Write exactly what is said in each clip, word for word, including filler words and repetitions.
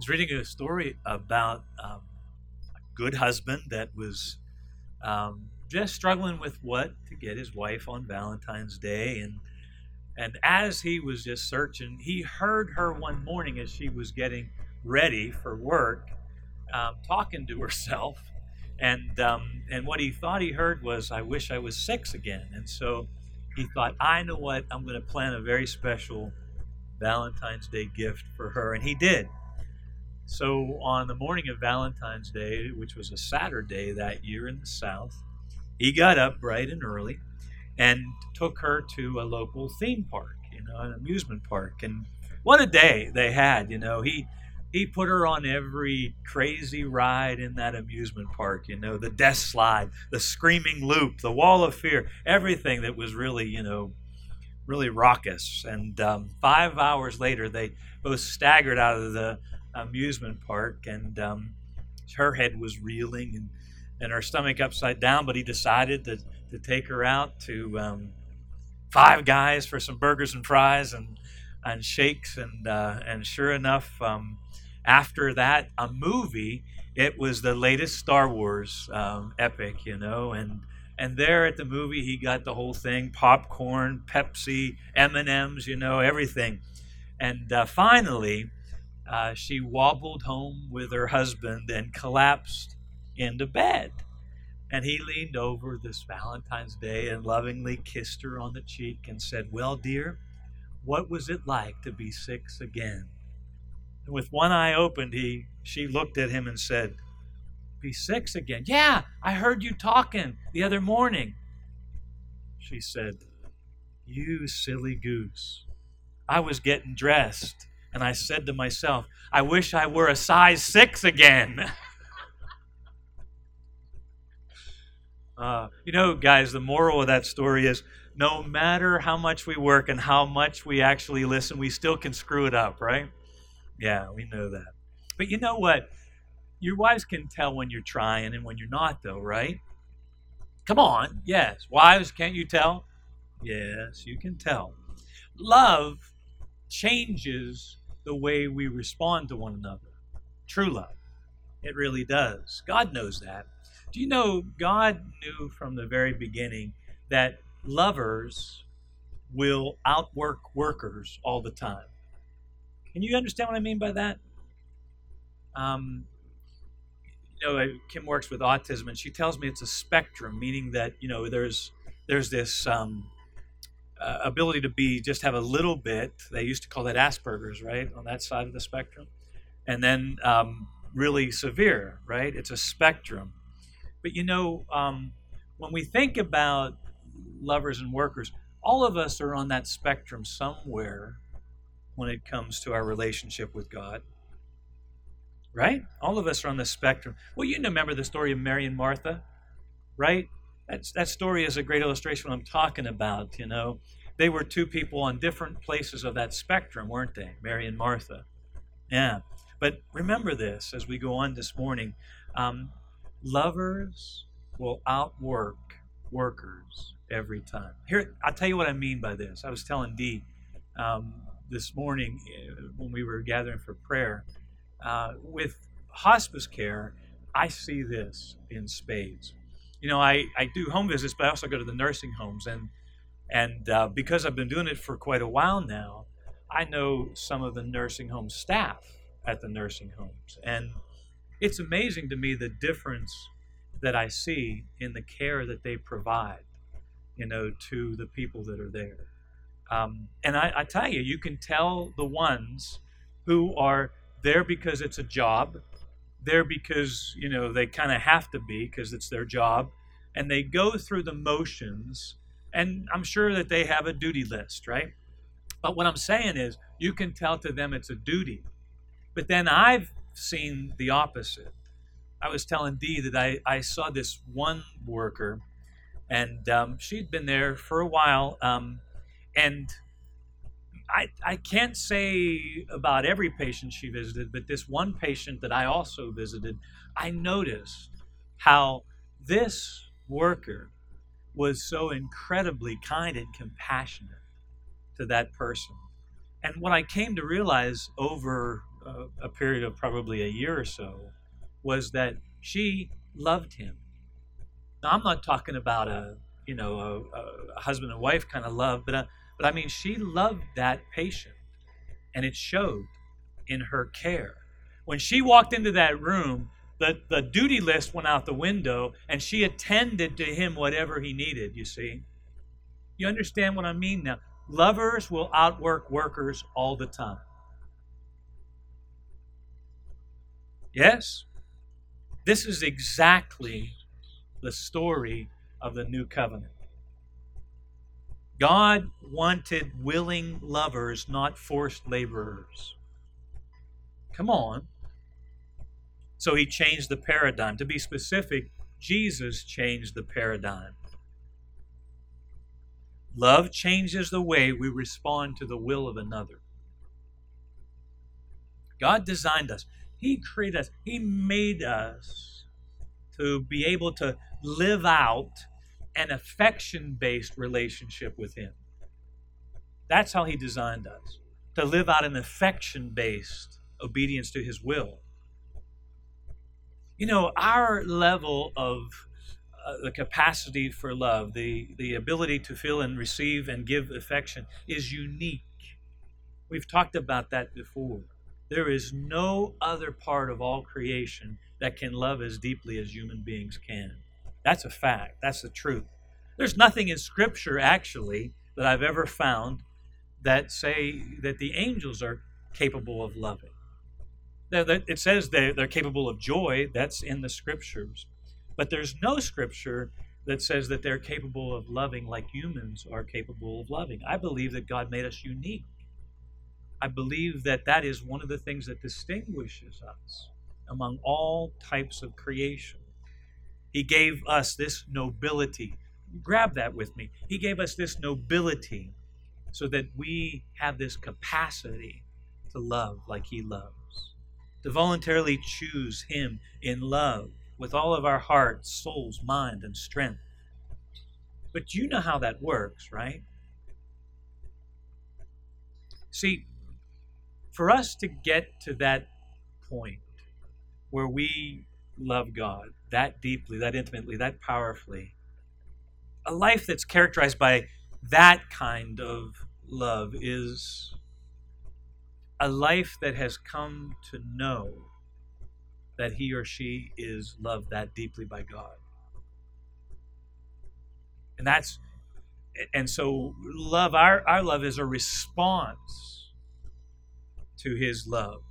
was reading a story about um, a good husband that was um, just struggling with what to get his wife on Valentine's Day, and and as he was just searching, he heard her one morning as she was getting ready for work, um, talking to herself, and um, and what he thought he heard was, "I wish I was six again." And so he thought, "I know what, I'm going to plan a very special Valentine's Day gift for her," and he did. So on the morning of Valentine's Day, which was a Saturday that year in the South, he got up bright and early and took her to a local theme park, you know, an amusement park. And what a day they had, you know. He he put her on every crazy ride in that amusement park, you know, the death slide, the screaming loop, the wall of fear, everything that was really, you know, really raucous. And um, five hours later, they both staggered out of the amusement park, and um, her head was reeling and, and her stomach upside down, but he decided to, to take her out to um, Five Guys for some burgers and fries and and shakes, and uh, and sure enough, um, after that, a movie. It was the latest Star Wars um, epic, you know, and and there at the movie, he got the whole thing: popcorn, Pepsi, M and M's, you know, everything. And uh, finally, uh, she wobbled home with her husband and collapsed into bed. And he leaned over this Valentine's Day and lovingly kissed her on the cheek and said, "Well, dear, what was it like to be six again?" And with one eye opened, he she looked at him and said, "Be six again? Yeah, I heard you talking the other morning." She said, "You silly goose. I was getting dressed, and I said to myself, I wish I were a size six again." Uh, you know, guys, the moral of that story is no matter how much we work and how much we actually listen, we still can screw it up, right? Yeah, we know that. But you know what? Your wives can tell when you're trying and when you're not, though, right? Come on. Yes. Wives, can't you tell? Yes, you can tell. Love changes the way we respond to one another. True love. It really does. God knows that. Do you know God knew from the very beginning that lovers will outwork workers all the time? Can you understand what I mean by that? Um, you know, Kim works with autism, and she tells me it's a spectrum, meaning that you know there's there's this um, uh, ability to be just have a little bit. They used to call that Asperger's, right, on that side of the spectrum, and then um, really severe, right? It's a spectrum. But you know, um, when we think about lovers and workers, all of us are on that spectrum somewhere when it comes to our relationship with God. Right? All of us are on the spectrum. Well, you remember the story of Mary and Martha, right? That's, that story is a great illustration of what I'm talking about, you know. They were two people on different places of that spectrum, weren't they? Mary and Martha. Yeah. But remember this as we go on this morning. Um, lovers will outwork workers every time. Here, I'll tell you what I mean by this. I was telling Dee um, this morning uh, when we were gathering for prayer, Uh, with hospice care, I see this in spades. You know, I, I do home visits, but I also go to the nursing homes. And, and uh, because I've been doing it for quite a while now, I know some of the nursing home staff at the nursing homes. And it's amazing to me the difference that I see in the care that they provide, you know, to the people that are there. Um, and I, I tell you, you can tell the ones who are there because it's a job. There because, you know, they kind of have to be because it's their job. And they go through the motions. And I'm sure that they have a duty list, right? But what I'm saying is you can tell to them it's a duty. But then I've seen the opposite. I was telling Dee that I, I saw this one worker, and um, she'd been there for a while. Um, and I, I can't say about every patient she visited, but this one patient that I also visited, I noticed how this worker was so incredibly kind and compassionate to that person. And what I came to realize over uh, a period of probably a year or so was that she loved him. Now, I'm not talking about a, you know, a, a husband and wife kind of love, but, uh, but I mean, she loved that patient, and it showed in her care. When she walked into that room, the, the duty list went out the window, and she attended to him whatever he needed, you see. You understand what I mean now? Lovers will outwork workers all the time. Yes? This is exactly the story of the new covenant. God wanted willing lovers, not forced laborers. Come on. So he changed the paradigm. To be specific, Jesus changed the paradigm. Love changes the way we respond to the will of another. God designed us. He created us. He made us to be able to live out an affection-based relationship with Him. That's how He designed us, to live out an affection-based obedience to His will. You know, our level of uh, the capacity for love, the, the ability to feel and receive and give affection is unique. We've talked about that before. There is no other part of all creation that can love as deeply as human beings can. That's a fact. That's the truth. There's nothing in Scripture, actually, that I've ever found that say that the angels are capable of loving. It says they're capable of joy. That's in the Scriptures. But there's no Scripture that says that they're capable of loving like humans are capable of loving. I believe that God made us unique. I believe that that is one of the things that distinguishes us among all types of creation. He gave us this nobility. Grab that with me. He gave us this nobility so that we have this capacity to love like He loves, to voluntarily choose Him in love with all of our hearts, souls, mind, and strength. But you know how that works, right? See, for us to get to that point where we love God that deeply, that intimately, that powerfully, a life that's characterized by that kind of love is a life that has come to know that he or she is loved that deeply by God. And that's and so love, our, our love is a response to His love.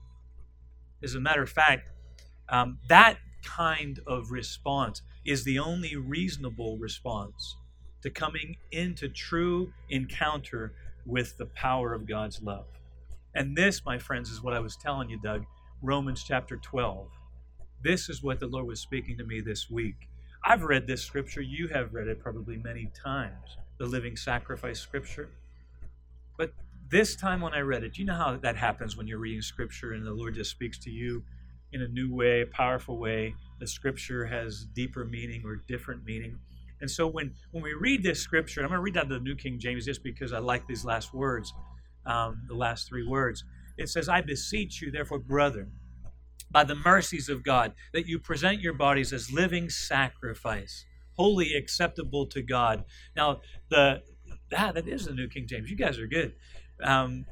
As a matter of fact, um, that kind of response is the only reasonable response to coming into true encounter with the power of God's love. And this, my friends, is what I was telling you, Doug, Romans chapter twelve. This is what the Lord was speaking to me this week. I've read this scripture. You have read it probably many times, the living sacrifice scripture. But this time when I read it, you know how that happens when you're reading scripture and the Lord just speaks to you in a new way, a powerful way. The scripture has deeper meaning or different meaning. And so when, when we read this scripture, I'm going to read out the New King James just because I like these last words, um, the last three words. It says, I beseech you, therefore, brethren, by the mercies of God, that you present your bodies as living sacrifice, wholly acceptable to God. Now, the ah, that is the New King James. You guys are good. Um,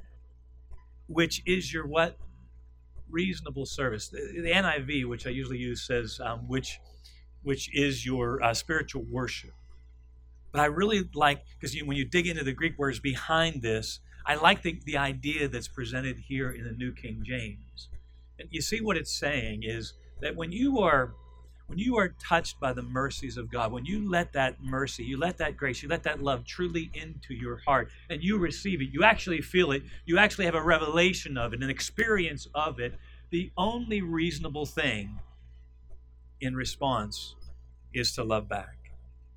which is your what? Reasonable service. The, the N I V, which I usually use, says um, which which is your uh, spiritual worship. But I really like, because you, when you dig into the Greek words behind this, I like the, the idea that's presented here in the New King James. And you see what it's saying is that when you are when you are touched by the mercies of God, when you let that mercy, you let that grace, you let that love truly into your heart, and you receive it, you actually feel it, you actually have a revelation of it, an experience of it, the only reasonable thing in response is to love back.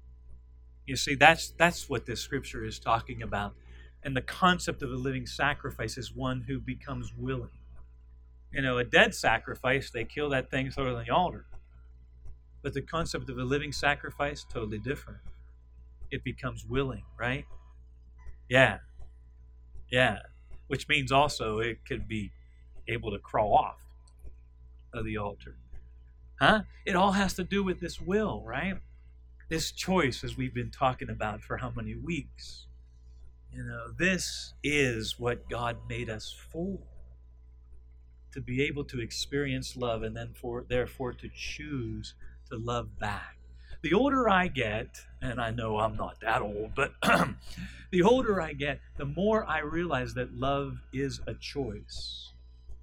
You see, that's that's what this scripture is talking about. And the concept of a living sacrifice is one who becomes willing. You know, a dead sacrifice, they kill that thing, throw it on the altar. But the concept of a living sacrifice, totally different. It becomes willing, right? Yeah. Yeah. Which means also it could be able to crawl off of the altar. Huh? It all has to do with this will, right? This choice, as we've been talking about for how many weeks. You know, this is what God made us for. To be able to experience love and then for therefore to choose to love back. The older I get, and I know I'm not that old, but the older I get, the more I realize that love is a choice.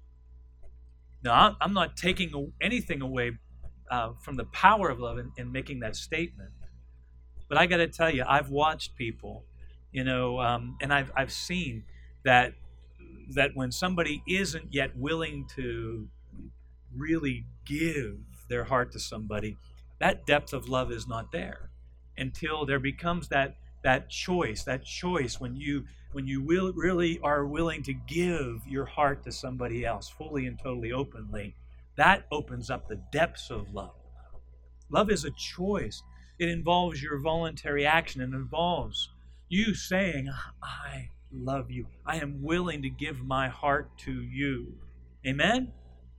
Now, I'm not taking anything away uh, from the power of love in, in making that statement. But I got to tell you, I've watched people, you know, um, and I've I've seen that that when somebody isn't yet willing to really give their heart to somebody, that depth of love is not there until there becomes that that choice, that choice when you when you will, really are willing to give your heart to somebody else fully and totally openly. That opens up the depths of love. Love is a choice. It involves your voluntary action. It involves you saying, I love you. I am willing to give my heart to you. Amen?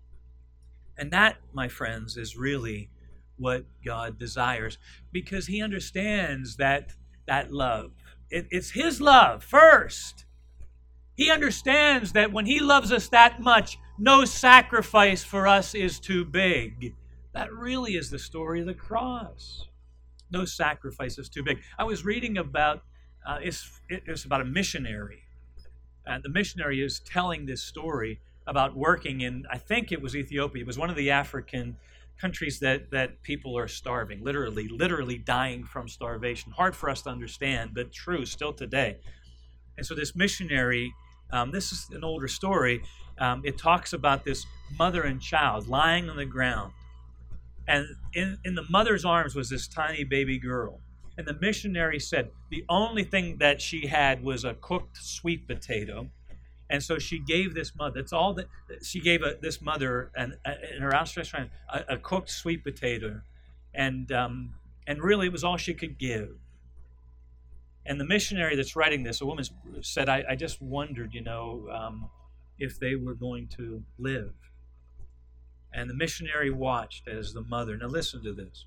And that, my friends, is really what God desires, because he understands that that love, it, it's his love first. He understands that when he loves us that much, no sacrifice for us is too big. That really is the story of the cross. No sacrifice is too big. I was reading about, uh, it's, it's about a missionary. And the missionary is telling this story about working in, I think it was Ethiopia. It was one of the African countries that, that people are starving, literally, literally dying from starvation. Hard for us to understand, but true still today. And so this missionary, um, this is an older story. Um, it talks about this mother and child lying on the ground. And in, in the mother's arms was this tiny baby girl. And the missionary said the only thing that she had was a cooked sweet potato. And so she gave this mother, that's all that, she gave a, this mother, an, a, in her outstretched hand, a, a cooked sweet potato. And, um, and really it was all she could give. And the missionary that's writing this, a woman said, I, I just wondered, you know, um, if they were going to live. And the missionary watched as the mother, now listen to this,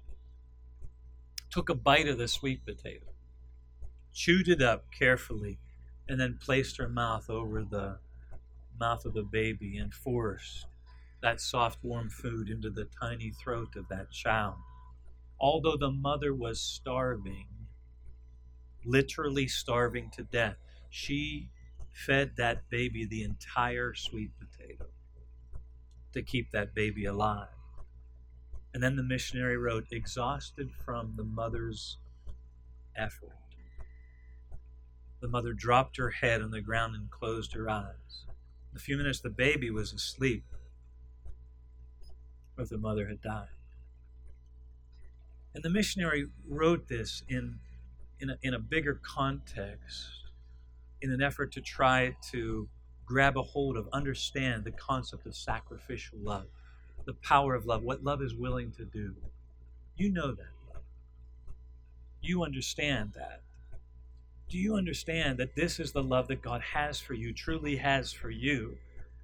took a bite of the sweet potato, chewed it up carefully, and then placed her mouth over the mouth of the baby and forced that soft, warm food into the tiny throat of that child. Although the mother was starving, literally starving to death, she fed that baby the entire sweet potato to keep that baby alive. And then the missionary wrote, exhausted from the mother's effort, the mother dropped her head on the ground and closed her eyes. In a few minutes, the baby was asleep, but the mother had died. And the missionary wrote this in, in, a, in a bigger context, in an effort to try to grab a hold of, understand the concept of sacrificial love, the power of love, what love is willing to do. You know that love. You understand that. Do you understand that this is the love that God has for you, truly has for you?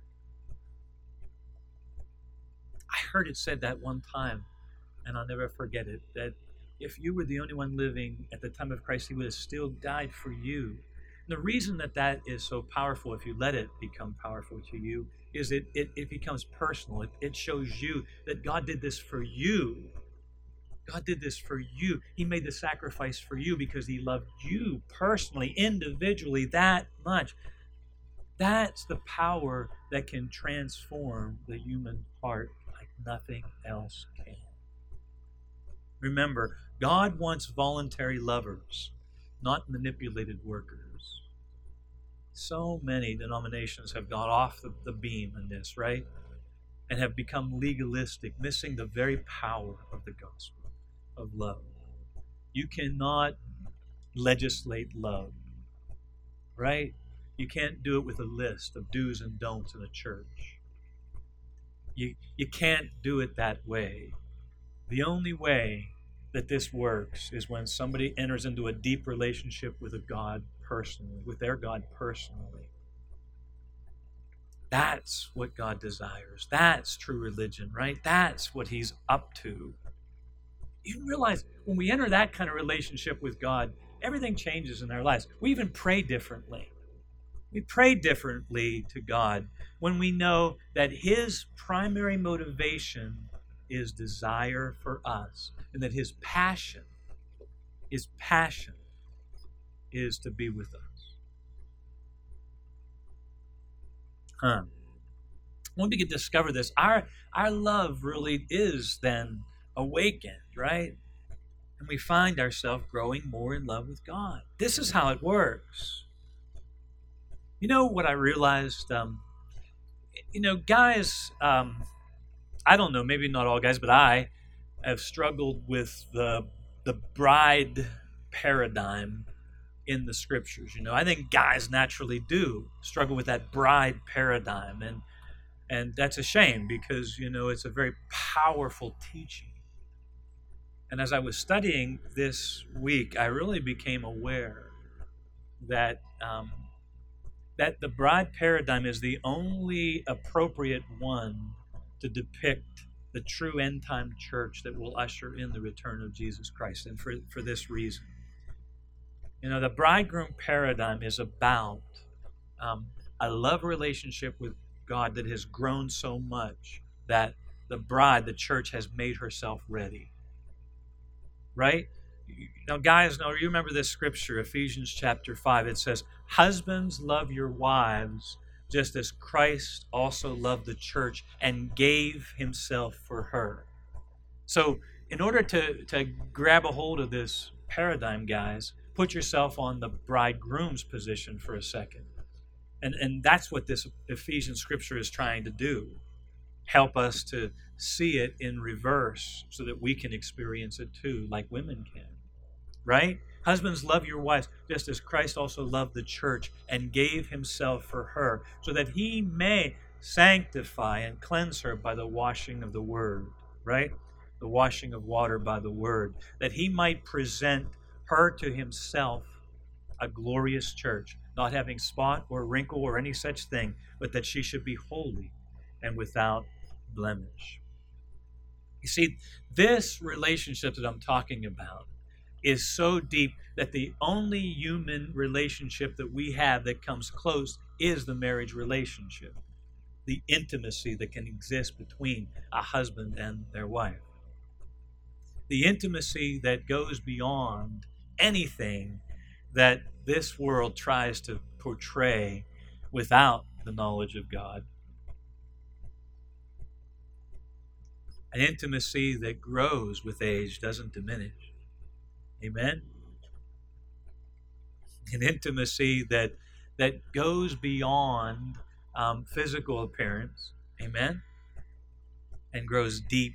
I heard it said that one time, and I'll never forget it, that if you were the only one living at the time of Christ, he would have still died for you. And the reason that that is so powerful, if you let it become powerful to you, is it, it, it becomes personal. It, it shows you that God did this for you. God did this for you. He made the sacrifice for you because he loved you personally, individually, that much. That's the power that can transform the human heart like nothing else can. Remember, God wants voluntary lovers, not manipulated workers. So many denominations have gone off the, the beam in this, right? And have become legalistic, missing the very power of the gospel of love. You cannot legislate love, right? You can't do it with a list of do's and don'ts in a church. You, you can't do it that way. The only way that this works is when somebody enters into a deep relationship with a God personally, with their God personally. That's what God desires. That's true religion, right? That's what He's up to. You realize when we enter that kind of relationship with God, everything changes in our lives. We even pray differently. We pray differently to God when we know that His primary motivation is desire for us, and that His passion, His passion is to be with us. Huh. When we can discover this, our, our love really is then awakened, right? And we find ourselves growing more in love with God. This is how it works. You know what I realized? Um, you know, guys, um, I don't know, maybe not all guys, but I have struggled with the the bride paradigm in the scriptures. You know, I think guys naturally do struggle with that bride paradigm, and and that's a shame because, you know, it's a very powerful teaching. And as I was studying this week, I really became aware that um, that the bride paradigm is the only appropriate one to depict the true end-time church that will usher in the return of Jesus Christ. And for, for this reason. You know, the bridegroom paradigm is about um, a love relationship with God that has grown so much that the bride, the church, has made herself ready. Right? Now, guys, now you remember this scripture, Ephesians chapter five. It says, "Husbands, love your wives, just as Christ also loved the church and gave Himself for her." So, in order to, to grab a hold of this paradigm, guys, put yourself on the bridegroom's position for a second. And, and that's what this Ephesians scripture is trying to do. Help us to see it in reverse so that we can experience it too, like women can. Right? Husbands, love your wives, just as Christ also loved the church and gave Himself for her, so that He may sanctify and cleanse her by the washing of the word. Right? The washing of water by the word. That He might present her to Himself a glorious church, not having spot or wrinkle or any such thing, but that she should be holy and without blemish. You see, this relationship that I'm talking about is so deep that the only human relationship that we have that comes close is the marriage relationship, the intimacy that can exist between a husband and their wife. The intimacy that goes beyond anything that this world tries to portray without the knowledge of God. An intimacy that grows with age, doesn't diminish. Amen? An intimacy that that goes beyond um, physical appearance. Amen? And grows deep.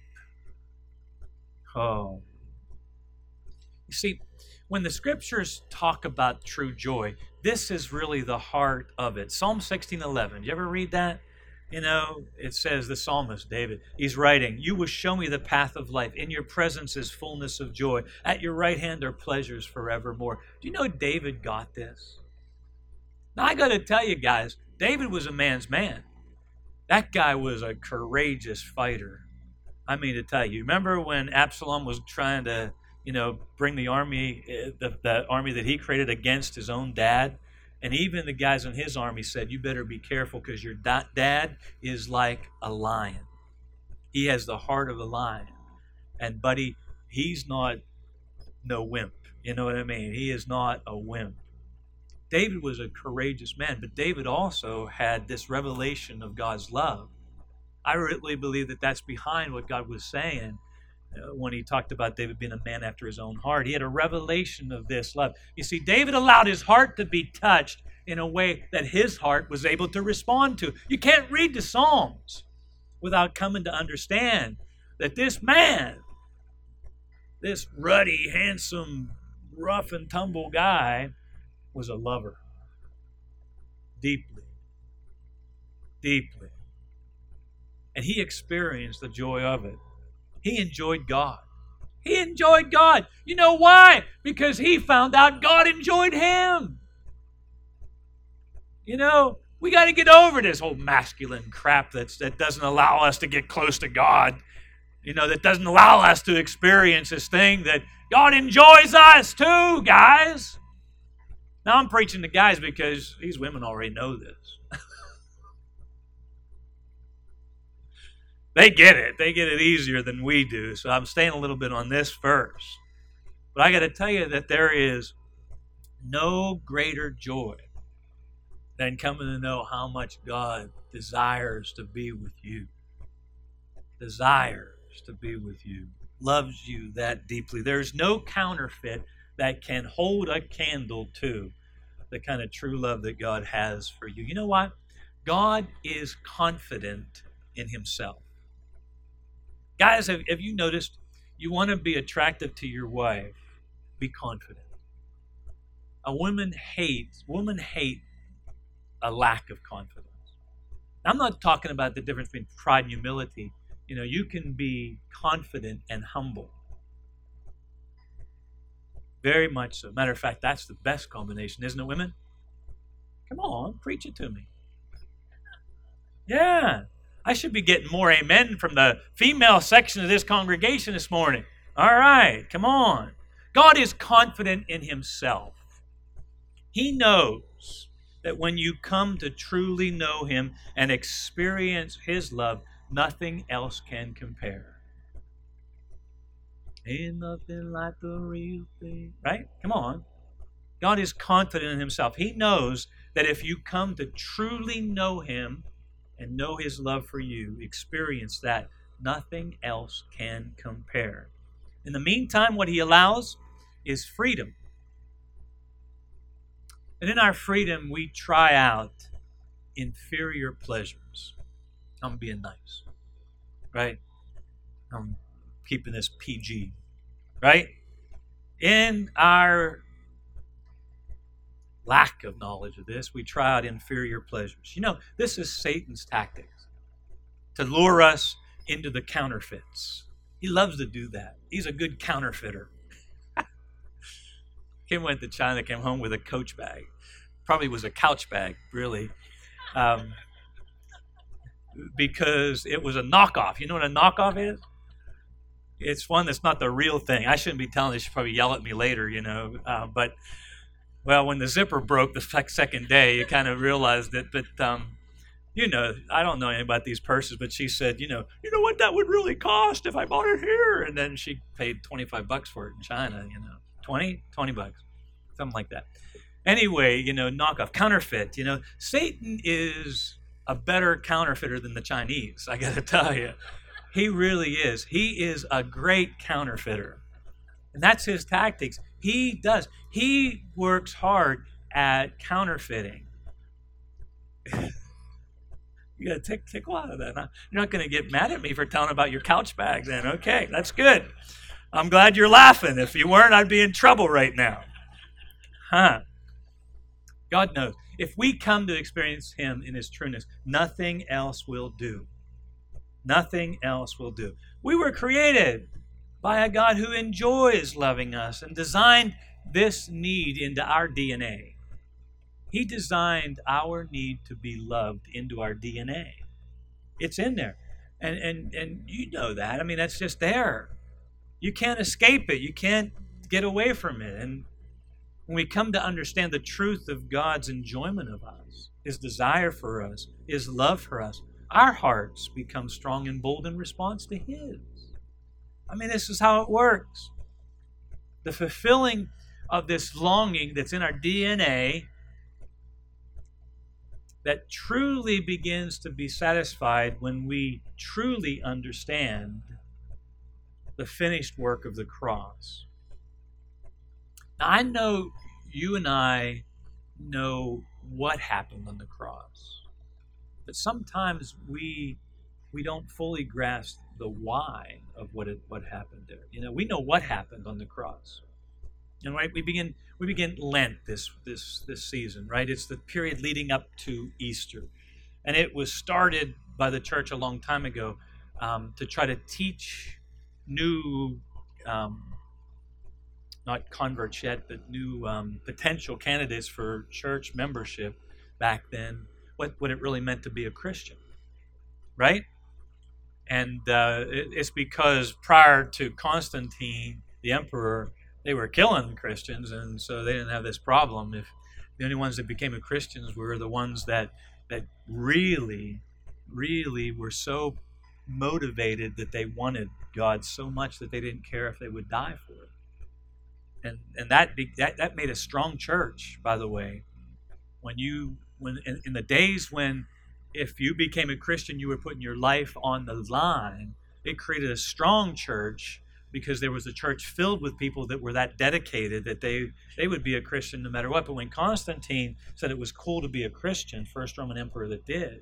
Oh. You see, when the scriptures talk about true joy, this is really the heart of it. Psalm sixteen eleven. Did you ever read that? You know, it says, the psalmist, David, he's writing, "You will show me the path of life. In your presence is fullness of joy. At your right hand are pleasures forevermore." Do you know David got this? Now, I got to tell you guys, David was a man's man. That guy was a courageous fighter. I mean to tell you, remember when Absalom was trying to, you know, bring the army, the, the army that he created against his own dad? And even the guys in his army said, "You better be careful because your da- dad is like a lion. He has the heart of a lion. And buddy, he's not no wimp. You know what I mean? He is not a wimp." David was a courageous man, but David also had this revelation of God's love. I really believe that that's behind what God was saying when He talked about David being a man after His own heart. He had a revelation of this love. You see, David allowed his heart to be touched in a way that his heart was able to respond to. You can't read the Psalms without coming to understand that this man, this ruddy, handsome, rough and tumble guy, was a lover. Deeply. Deeply. And he experienced the joy of it. He enjoyed God. He enjoyed God. You know why? Because he found out God enjoyed him. You know, We got to get over this whole masculine crap that's, that doesn't allow us to get close to God. You know, that doesn't allow us to experience this thing that God enjoys us too, guys. Now I'm preaching to guys because these women already know this. They get it. They get it easier than we do. So I'm staying a little bit on this first. But I got to tell you that there is no greater joy than coming to know how much God desires to be with you. Desires to be with you. Loves you that deeply. There's no counterfeit that can hold a candle to the kind of true love that God has for you. You know what? God is confident in himself. Guys, have, have you noticed you want to be attractive to your wife? Be confident. A woman hates, women hate a lack of confidence. I'm not talking about the difference between pride and humility. You know, you can be confident and humble. Very much so. Matter of fact, that's the best combination, isn't it, women? Come on, preach it to me. Yeah. I should be getting more amen from the female section of this congregation this morning. All right, come on. God is confident in himself. He knows that when you come to truly know him and experience his love, nothing else can compare. Ain't nothing like the real thing. Right? Come on. God is confident in himself. He knows that if you come to truly know him and know his love for you, experience that, nothing else can compare. In the meantime, what he allows is freedom. And in our freedom, we try out inferior pleasures. I'm being nice, right? I'm keeping this P G, right? In our lack of knowledge of this, we try out inferior pleasures. You know, this is Satan's tactics, to lure us into the counterfeits. He loves to do that. He's a good counterfeiter. Kim went to China, came home with a Coach bag. Probably was a couch bag, really. Um, because it was a knockoff. You know what a knockoff is? It's one that's not the real thing. I shouldn't be telling this. She'll probably yell at me later, you know. Uh, but, well, when the zipper broke the second day, you kind of realized it. But, um, you know, I don't know anything about these purses, but she said, you know, you know what that would really cost if I bought it here? And then she paid twenty-five bucks for it in China, you know. twenty? twenty bucks. Something like that. Anyway, you know, knockoff, counterfeit. You know, Satan is a better counterfeiter than the Chinese, I got to tell you. He really is. He is a great counterfeiter. And that's his tactics. He does. He works hard at counterfeiting. You got to take tickle out of that, huh? You're not going to get mad at me for telling about your couch bag then. Okay, that's good. I'm glad you're laughing. If you weren't, I'd be in trouble right now. Huh? God knows. If we come to experience him in his trueness, nothing else will do. Nothing else will do. We were created by a God who enjoys loving us and designed this need into our D N A. He designed our need to be loved into our D N A. It's in there. And, and, and you know that. I mean, that's just there. You can't escape it. You can't get away from it. And when we come to understand the truth of God's enjoyment of us, his desire for us, his love for us, our hearts become strong and bold in response to his. I mean, this is how it works. The fulfilling of this longing that's in our D N A that truly begins to be satisfied when we truly understand the finished work of the cross. Now, I know you and I know what happened on the cross, but sometimes we we don't fully grasp the why of what it, what happened there. You know, we know what happened on the cross, and right, we begin we begin Lent this this this season, right? It's the period leading up to Easter, and it was started by the church a long time ago um, to try to teach new. Um, not converts yet, but new um, potential candidates for church membership back then, what, what it really meant to be a Christian, right? And uh, it, it's because prior to Constantine, the emperor, they were killing Christians, and so they didn't have this problem. If the only ones that became Christians were the ones that that really, really were so motivated that they wanted God so much that they didn't care if they would die for it. And and that be, that that made a strong church, by the way. When you when in, in the days when if you became a Christian, you were putting your life on the line, it created a strong church because there was a church filled with people that were that dedicated that they, they would be a Christian no matter what. But when Constantine said it was cool to be a Christian, first Roman emperor that did,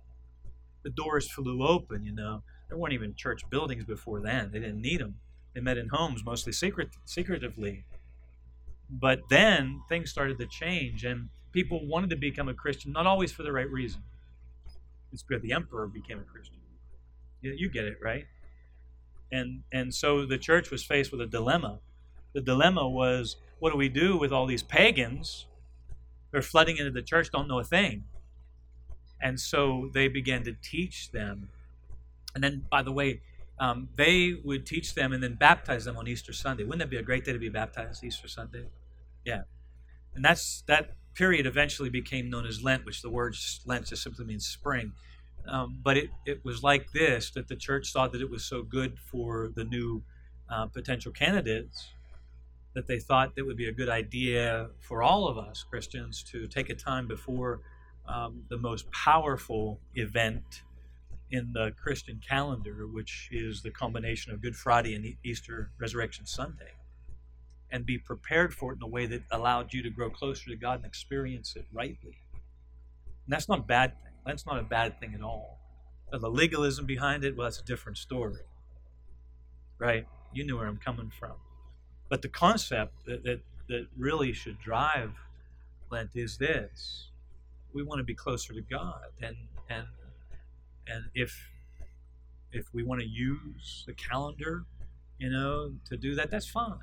the doors flew open, you know. There weren't even church buildings before then. They didn't need them. They met in homes, mostly secret, secretively. But then things started to change, and people wanted to become a Christian, not always for the right reason. It's because the emperor became a Christian. You, you get it, right? And and so the church was faced with a dilemma. The dilemma was, what do we do with all these pagans? They're flooding into the church, don't know a thing. And so they began to teach them. And then, by the way, um, they would teach them and then baptize them on Easter Sunday. Wouldn't that be a great day to be baptized, Easter Sunday? Yeah. And that's that period eventually became known as Lent, which the word Lent just simply means spring. Um, but it, it was like this, that the church thought that it was so good for the new uh, potential candidates that they thought it would be a good idea for all of us Christians to take a time before um, the most powerful event in the Christian calendar, which is the combination of Good Friday and Easter Resurrection Sunday, and be prepared for it in a way that allowed you to grow closer to God and experience it rightly. And that's not a bad thing. That's not a bad thing at all. But the legalism behind it, well, that's a different story. Right? You knew where I'm coming from. But the concept that, that, that really should drive Lent is this. We want to be closer to God. And and and if if we want to use the calendar, you know, to do that, that's fine.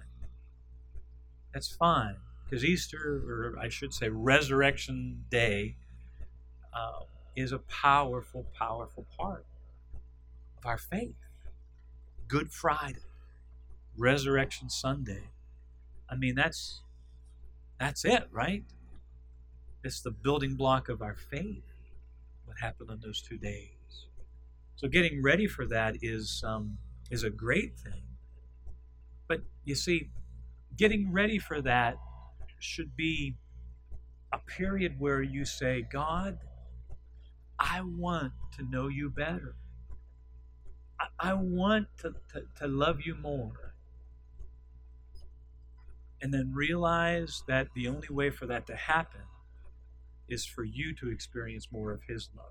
That's fine. Because Easter, or I should say Resurrection Day, uh, is a powerful, powerful part of our faith. Good Friday, Resurrection Sunday. I mean, that's that's it, right? It's the building block of our faith, what happened on those two days. So getting ready for that is um, is a great thing. But you see, getting ready for that should be a period where you say, God, I want to know you better. I, I want to, to, to love you more. And then realize that the only way for that to happen is for you to experience more of His love.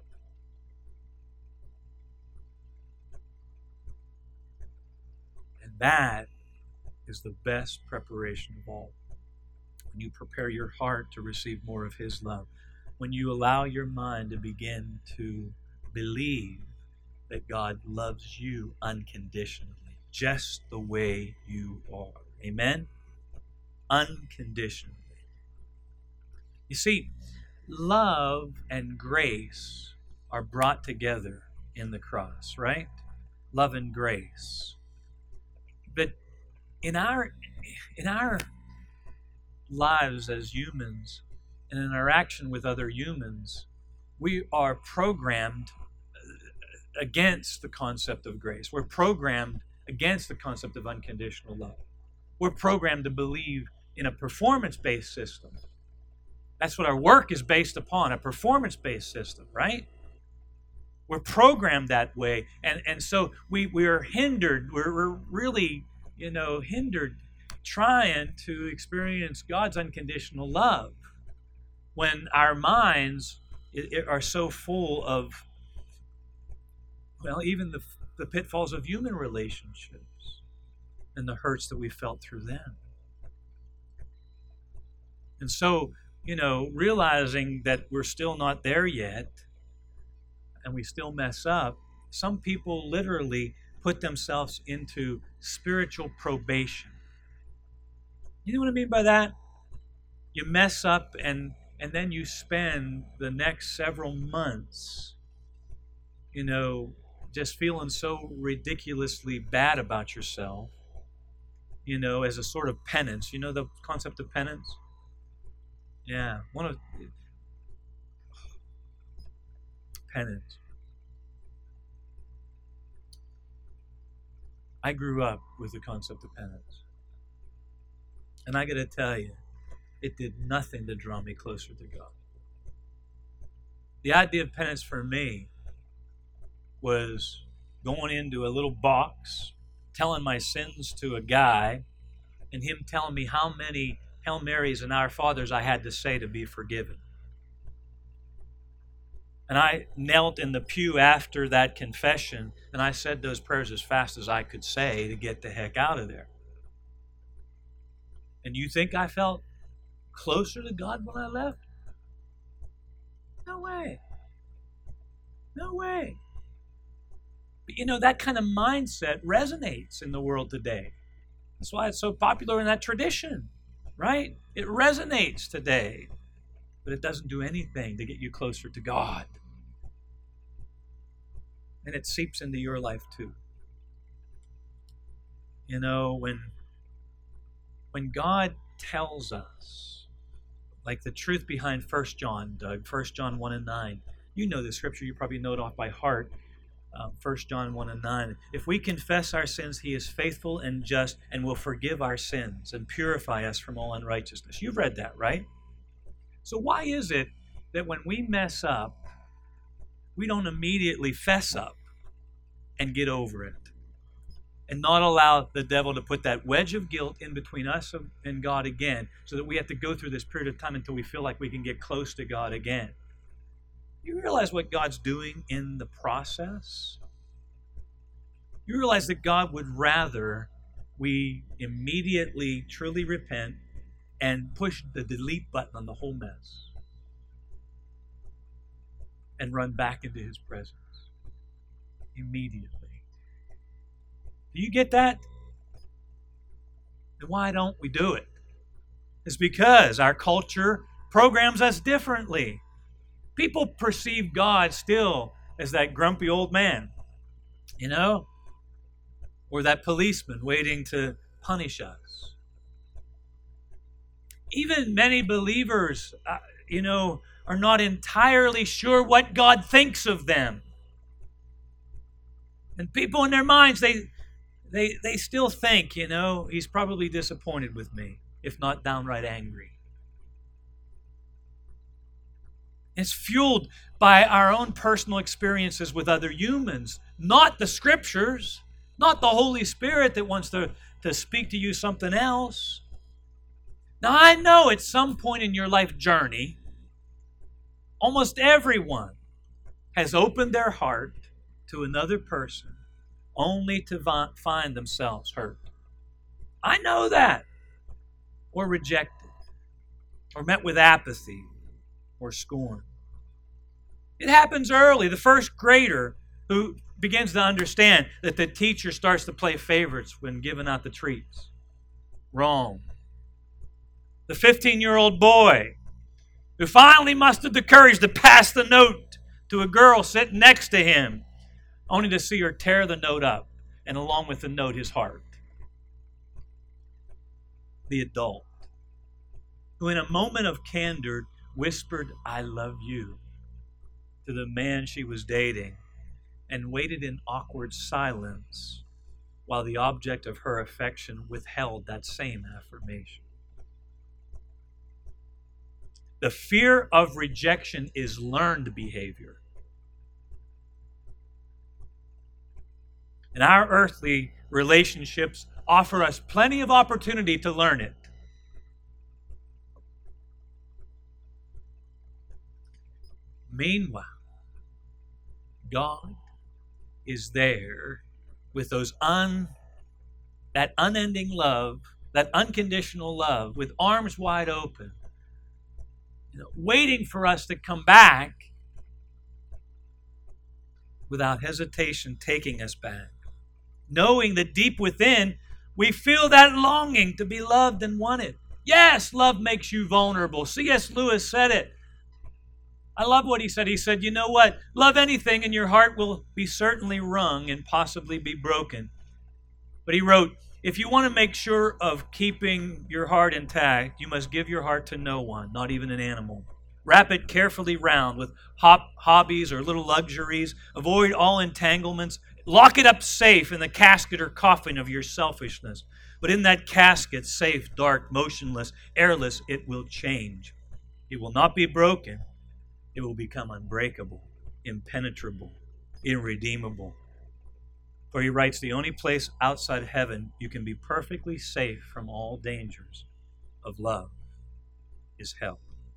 And that is the best preparation of all. When you prepare your heart to receive more of His love, when you allow your mind to begin to believe that God loves you unconditionally, just the way you are. Amen? Unconditionally. You see, love and grace are brought together in the cross, right? Love and grace. But in our in our lives as humans and in our action with other humans, we are programmed against the concept of grace. We're programmed against the concept of unconditional love. We're programmed to believe in a performance-based system. That's what our work is based upon, a performance-based system, right? We're programmed that way. And, and so we, we are hindered. We're, we're really, you know, hindered trying to experience God's unconditional love when our minds are so full of, well, even the, the pitfalls of human relationships and the hurts that we felt through them. And so, you know, realizing that we're still not there yet and we still mess up, some people literally put themselves into spiritual probation. You know what I mean by that? You mess up and And then you spend the next several months, you know, just feeling so ridiculously bad about yourself, you know, as a sort of penance. You know the concept of penance? Yeah, one of penance. I grew up with the concept of penance. And I got to tell you, it did nothing to draw me closer to God. The idea of penance for me was going into a little box, telling my sins to a guy, and him telling me how many Hail Marys and Our Fathers I had to say to be forgiven. And I knelt in the pew after that confession, and I said those prayers as fast as I could say to get the heck out of there. And you think I felt closer to God when I left? No way. No way. But you know, that kind of mindset resonates in the world today. That's why it's so popular in that tradition, right? It resonates today, but it doesn't do anything to get you closer to God. And it seeps into your life too. You know, when, when God tells us, like the truth behind First John, Doug, First John one and nine. You know the scripture, you probably know it off by heart. Um, First John one and nine. If we confess our sins, He is faithful and just and will forgive our sins and purify us from all unrighteousness. You've read that, right? So why is it that when we mess up, we don't immediately fess up and get over it? And not allow the devil to put that wedge of guilt in between us and God again, so that we have to go through this period of time until we feel like we can get close to God again. You realize what God's doing in the process? You realize that God would rather we immediately truly repent and push the delete button on the whole mess and run back into His presence immediately. Do you get that? Then why don't we do it? It's because our culture programs us differently. People perceive God still as that grumpy old man, you know, or that policeman waiting to punish us. Even many believers, uh, you know, are not entirely sure what God thinks of them. And people in their minds, they They they still think, you know, He's probably disappointed with me, if not downright angry. It's fueled by our own personal experiences with other humans, not the Scriptures, not the Holy Spirit that wants to, to speak to you something else. Now, I know at some point in your life journey, almost everyone has opened their heart to another person only to find themselves hurt. I know that. Or rejected. Or met with apathy or scorn. It happens early. The first grader who begins to understand that the teacher starts to play favorites when giving out the treats. Wrong. The fifteen-year-old boy who finally mustered the courage to pass the note to a girl sitting next to him, only to see her tear the note up, and along with the note, his heart. The adult, who in a moment of candor whispered, "I love you," to the man she was dating, and waited in awkward silence while the object of her affection withheld that same affirmation. The fear of rejection is learned behavior. And our earthly relationships offer us plenty of opportunity to learn it. Meanwhile, God is there with those un, that unending love, that unconditional love, with arms wide open, you know, waiting for us to come back without hesitation, taking us back. Knowing that deep within, we feel that longing to be loved and wanted. Yes, love makes you vulnerable. C S. Lewis said it. I love what he said. He said, you know what? Love anything and your heart will be certainly wrung and possibly be broken. But he wrote, if you want to make sure of keeping your heart intact, you must give your heart to no one, not even an animal. Wrap it carefully round with hop, hobbies or little luxuries. Avoid all entanglements. Lock it up safe in the casket or coffin of your selfishness. But in that casket, safe, dark, motionless, airless, it will change. It will not be broken. It will become unbreakable, impenetrable, irredeemable. For he writes, the only place outside heaven you can be perfectly safe from all dangers of love is hell.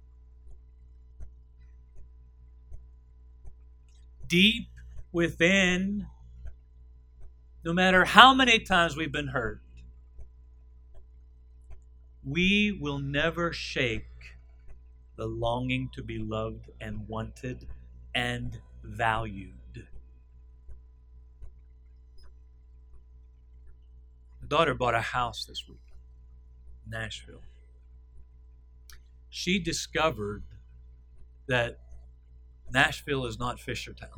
Deep within, no matter how many times we've been hurt, we will never shake the longing to be loved and wanted and valued. My daughter bought a house this week in Nashville. She discovered that Nashville is not Fishertown.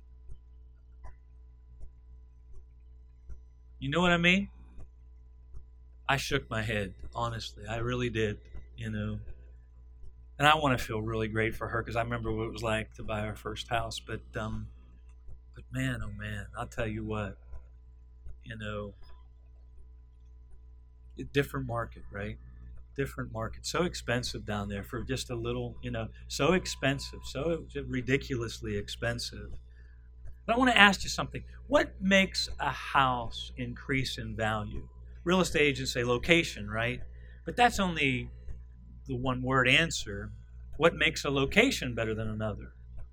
You know what I mean? I shook my head, honestly. I really did, you know. And I want to feel really great for her because I remember what it was like to buy our first house. But, um, but man, oh man, I'll tell you what, you know, a different market, right? Different market. So expensive down there for just a little, you know, so expensive, so ridiculously expensive. But I want to ask you something. What makes a house increase in value? Real estate agents say location, right? But that's only the one word answer. What makes a location better than another?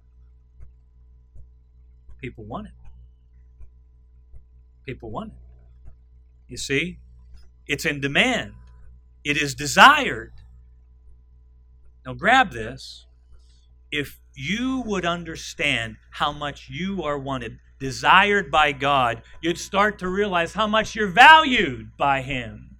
People want it. People want it. You see? It's in demand. It is desired. Now grab this. If you would understand how much you are wanted, desired by God, you'd start to realize how much you're valued by Him.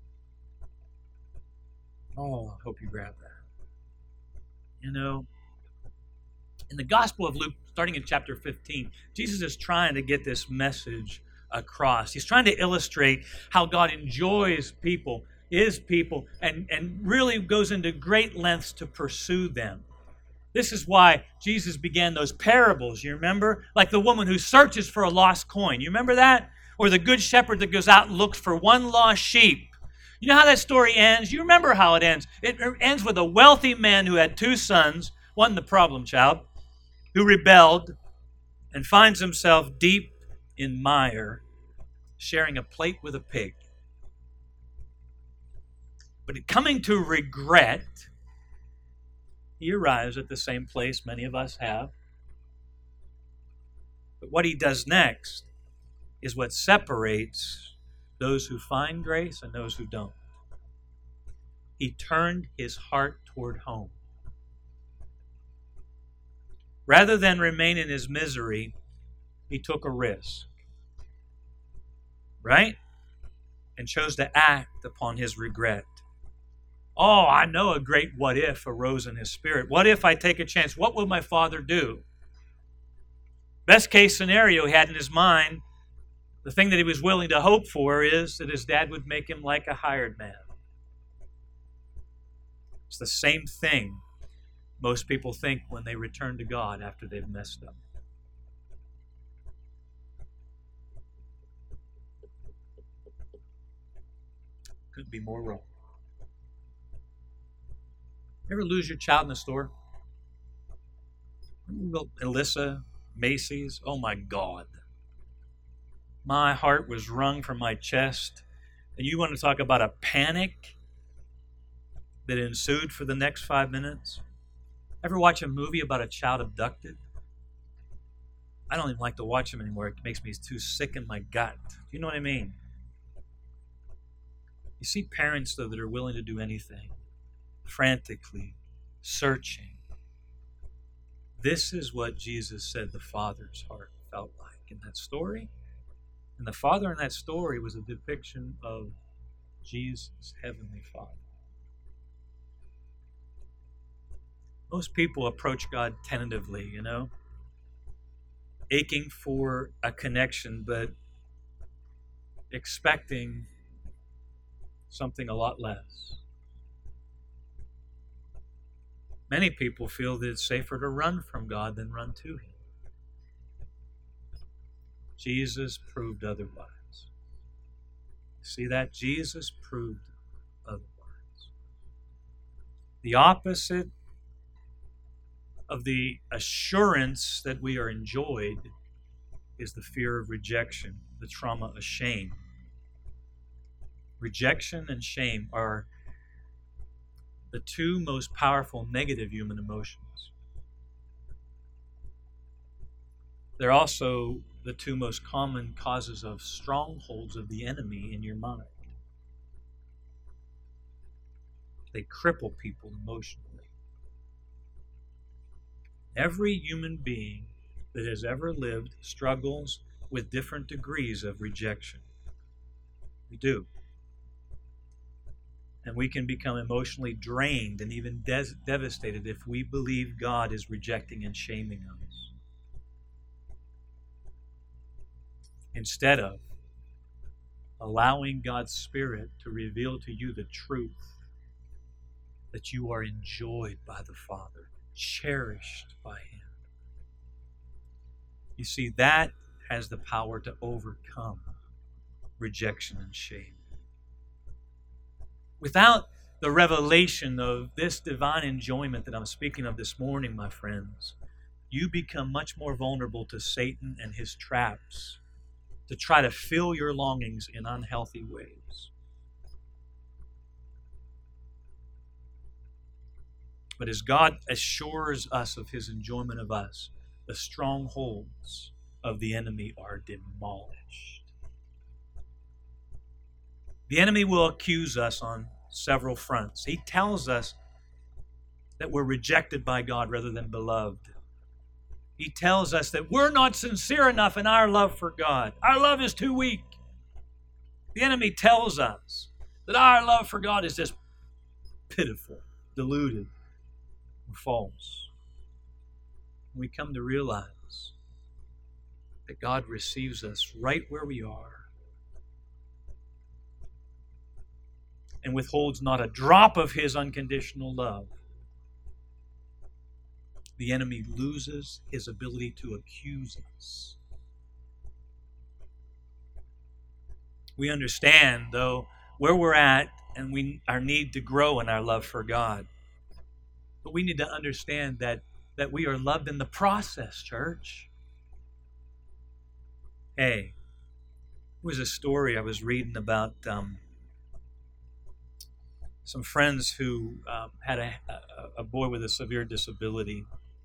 Oh, I hope you grab that. You know, in the Gospel of Luke, starting in chapter fifteen, Jesus is trying to get this message across. He's trying to illustrate how God enjoys people, is people, and, and really goes into great lengths to pursue them. This is why Jesus began those parables, you remember? Like the woman who searches for a lost coin. You remember that? Or the good shepherd that goes out and looks for one lost sheep. You know how that story ends? You remember how it ends. It ends with a wealthy man who had two sons, one the problem child, who rebelled and finds himself deep in mire, sharing a plate with a pig. But coming to regret, he arrives at the same place many of us have. But what he does next is what separates those who find grace and those who don't. He turned his heart toward home. Rather than remain in his misery, he took a risk. Right? And chose to act upon his regret. Oh, I know a great what if arose in his spirit. What if I take a chance? What will my father do? Best case scenario he had in his mind, the thing that he was willing to hope for is that his dad would make him like a hired man. It's the same thing most people think when they return to God after they've messed up. Couldn't be more wrong. Ever lose your child in the store? Remember Alyssa, Macy's? Oh my God. My heart was wrung from my chest. And you want to talk about a panic that ensued for the next five minutes? Ever watch a movie about a child abducted? I don't even like to watch them anymore. It makes me too sick in my gut. You know what I mean? You see parents, though, that are willing to do anything, frantically searching. This is what Jesus said the Father's heart felt like in that story. And the Father in that story was a depiction of Jesus, Heavenly Father. Most people approach God tentatively, you know, aching for a connection, but expecting something a lot less. Many people feel that it's safer to run from God than run to Him. Jesus proved otherwise. See that? Jesus proved otherwise. The opposite of the assurance that we are enjoyed is the fear of rejection, the trauma of shame. Rejection and shame are the two most powerful negative human emotions. They're also the two most common causes of strongholds of the enemy in your mind. They cripple people emotionally. Every human being that has ever lived struggles with different degrees of rejection. We do. And we can become emotionally drained and even des- devastated if we believe God is rejecting and shaming us, instead of allowing God's Spirit to reveal to you the truth that you are enjoyed by the Father, cherished by Him. You see, that has the power to overcome rejection and shame. Without the revelation of this divine enjoyment that I'm speaking of this morning, my friends, you become much more vulnerable to Satan and his traps to try to fill your longings in unhealthy ways. But as God assures us of His enjoyment of us, the strongholds of the enemy are demolished. The enemy will accuse us on several fronts. He tells us that we're rejected by God rather than beloved. He tells us that we're not sincere enough in our love for God. Our love is too weak. The enemy tells us that our love for God is just pitiful, deluded, or false. We come to realize that God receives us right where we are and withholds not a drop of His unconditional love. The enemy loses his ability to accuse us. We understand, though, where we're at and we our need to grow in our love for God. But we need to understand that, that we are loved in the process, church. Hey, there was a story I was reading about um, some friends who um, had a, a, a boy with a severe disability.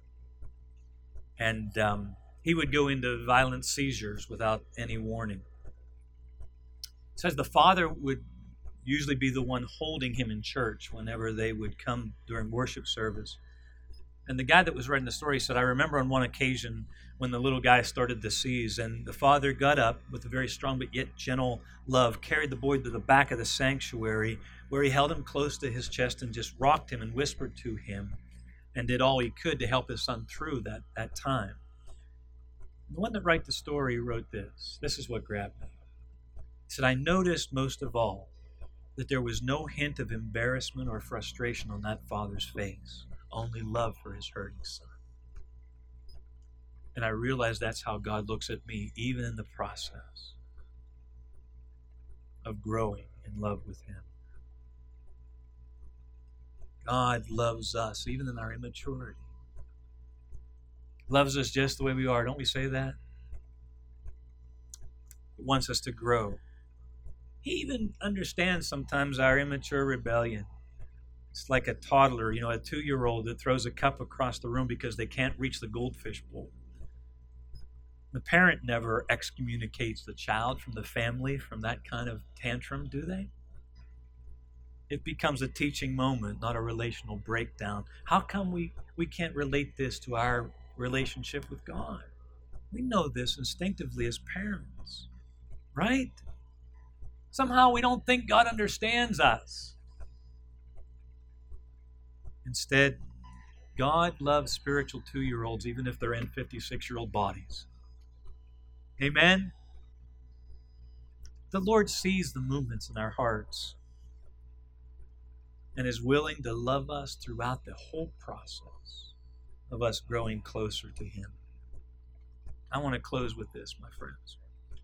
And um, he would go into violent seizures without any warning. It says the father would usually be the one holding him in church whenever they would come during worship service. And the guy that was writing the story said, I remember on one occasion when the little guy started to seize, and the father got up with a very strong but yet gentle love, carried the boy to the back of the sanctuary, where he held him close to his chest and just rocked him and whispered to him, and did all he could to help his son through that, that time. The one that wrote the story wrote this. This is what grabbed me. He said, I noticed most of all that there was no hint of embarrassment or frustration on that father's face, only love for his hurting son. And I realized that's how God looks at me, even in the process of growing in love with Him. God loves us, even in our immaturity. Loves us just the way we are. Don't we say that? He wants us to grow. He even understands sometimes our immature rebellion. It's like a toddler, you know, a two-year-old that throws a cup across the room because they can't reach the goldfish bowl. The parent never excommunicates the child from the family from that kind of tantrum, do they? It becomes a teaching moment, not a relational breakdown. How come we, we can't relate this to our relationship with God? We know this instinctively as parents, right? Somehow we don't think God understands us. Instead, God loves spiritual two-year-olds even if they're in fifty-six-year-old bodies. Amen? The Lord sees the movements in our hearts and is willing to love us throughout the whole process of us growing closer to Him. I want to close with this, my friends.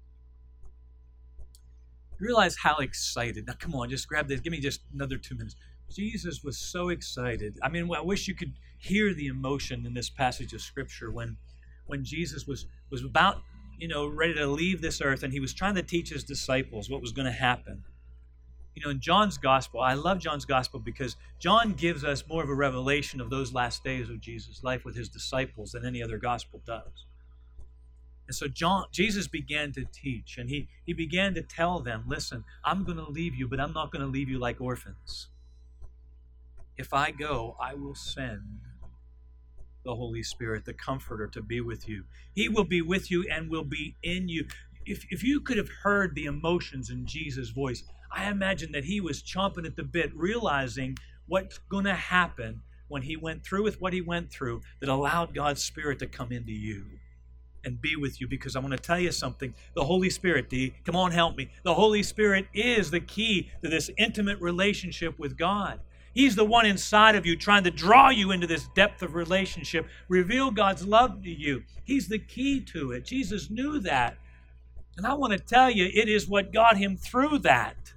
You realize how excited, now come on, just grab this, give me just another two minutes. Jesus was so excited. I mean, I wish you could hear the emotion in this passage of Scripture when, when Jesus was, was about, you know, ready to leave this earth, and He was trying to teach His disciples what was going to happen. You know, in John's Gospel, I love John's Gospel because John gives us more of a revelation of those last days of Jesus' life with His disciples than any other Gospel does. And so John, Jesus began to teach, and he, he began to tell them, listen, I'm going to leave you, but I'm not going to leave you like orphans. If I go, I will send the Holy Spirit, the Comforter, to be with you. He will be with you and will be in you. If, if you could have heard the emotions in Jesus' voice, I imagine that He was chomping at the bit, realizing what's going to happen when He went through with what He went through that allowed God's Spirit to come into you and be with you. Because I want to tell you something. The Holy Spirit, D, come on, help me. The Holy Spirit is the key to this intimate relationship with God. He's the one inside of you trying to draw you into this depth of relationship, reveal God's love to you. He's the key to it. Jesus knew that. And I want to tell you, it is what got Him through that.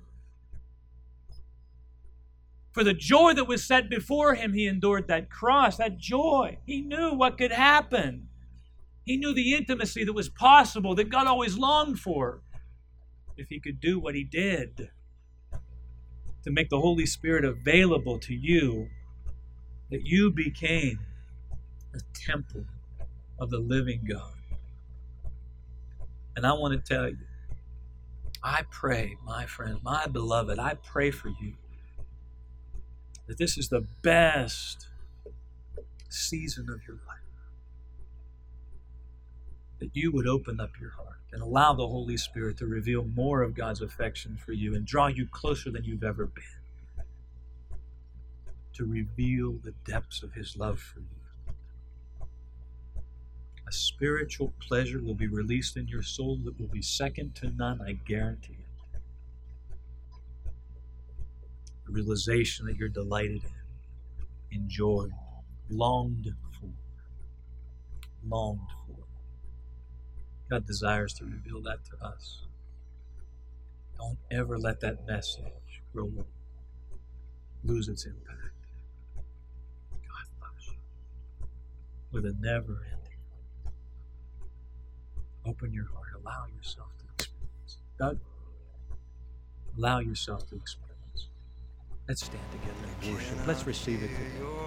For the joy that was set before Him, He endured that cross, that joy. He knew what could happen. He knew the intimacy that was possible, that God always longed for, if He could do what He did to make the Holy Spirit available to you, that you became a temple of the living God. And I want to tell you, I pray, my friends, my beloved, I pray for you that this is the best season of your life. That you would open up your heart and allow the Holy Spirit to reveal more of God's affection for you and draw you closer than you've ever been. To reveal the depths of His love for you. A spiritual pleasure will be released in your soul that will be second to none, I guarantee it. The realization that you're delighted in, enjoyed, longed for, longed for. God desires to reveal that to us. Don't ever let that message grow old, lose its impact. God loves you with a never ending. Open your heart. Allow yourself to experience it. Doug, allow yourself to experience it. Let's stand together and worship. Let's receive it together.